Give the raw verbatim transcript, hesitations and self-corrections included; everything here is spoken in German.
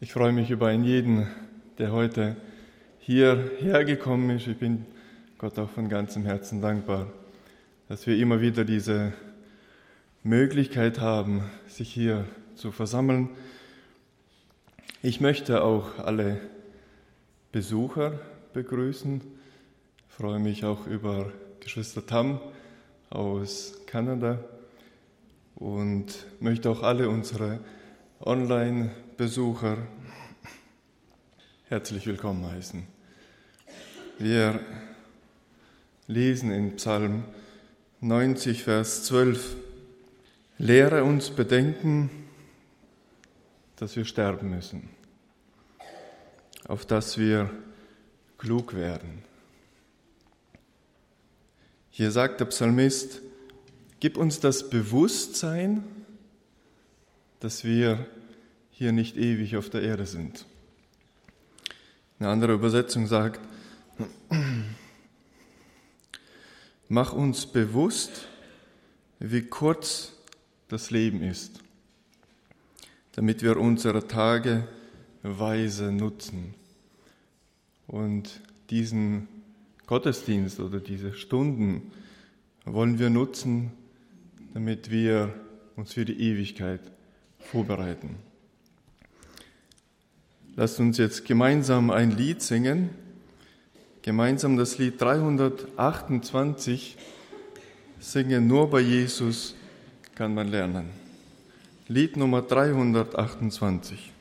Ich freue mich über einen jeden, der heute hierher gekommen ist. Ich bin Gott auch von ganzem Herzen dankbar, dass wir immer wieder diese Möglichkeit haben, sich hier zu versammeln. Ich möchte auch alle Besucher begrüßen. Ich freue mich auch über Geschwister Tam aus Kanada und möchte auch alle unsere Online-Besucher herzlich willkommen heißen. Wir lesen in Psalm neunzig, Vers zwölf: Lehre uns bedenken, dass wir sterben müssen, auf dass wir klug werden. Hier sagt der Psalmist: Gib uns das Bewusstsein, dass wir hier nicht ewig auf der Erde sind. Eine andere Übersetzung sagt: Mach uns bewusst, wie kurz das Leben ist, damit wir unsere Tage weise nutzen. Und diesen Gottesdienst oder diese Stunden wollen wir nutzen, damit wir uns für die Ewigkeit vorbereiten. Lasst uns jetzt gemeinsam ein Lied singen, gemeinsam das Lied dreihundertachtundzwanzig singen. Nur bei Jesus kann man lernen. Lied Nummer dreihundertachtundzwanzig.